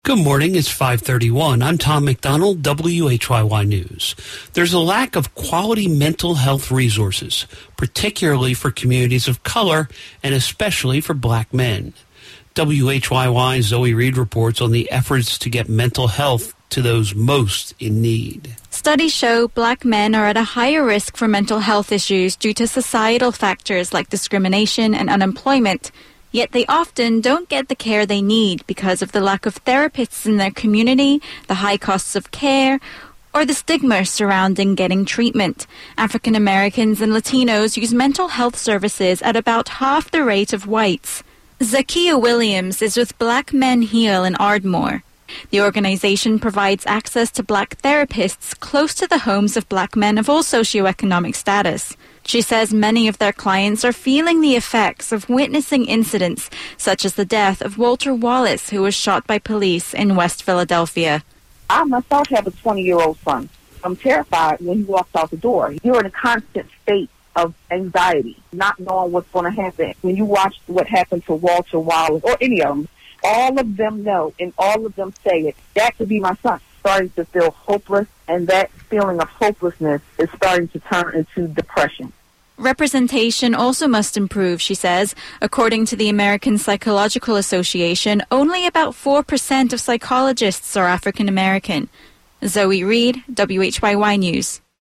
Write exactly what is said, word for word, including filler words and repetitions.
Good morning, it's five thirty-one. I'm Tom McDonald, W H Y Y News. There's a lack of quality mental health resources, particularly for communities of color and especially for black men. W H Y Y's Zoe Reed reports on the efforts to get mental health to those most in need. Studies show black men are at a higher risk for mental health issues due to societal factors like discrimination and unemployment. Yet they often don't get the care they need because of the lack of therapists in their community, the high costs of care, or the stigma surrounding getting treatment. African Americans and Latinos use mental health services at about half the rate of whites. Zakia Williams is with Black Men Heal in Ardmore. The organization provides access to black therapists close to the homes of black men of all socioeconomic status. She says many of their clients are feeling the effects of witnessing incidents such as the death of Walter Wallace, who was shot by police in West Philadelphia. I myself have a twenty-year-old son. I'm terrified when he walks out the door. You're in a constant state of anxiety, not knowing what's going to happen. When you watch what happened to Walter Wallace, or any of them, all of them know and all of them say it. That could be my son. Starting to feel hopeless, and that feeling of hopelessness is starting to turn into depression. Representation also must improve, she says. According to the American Psychological Association, only about four percent of psychologists are African American. Zoe Reed, W H Y Y News.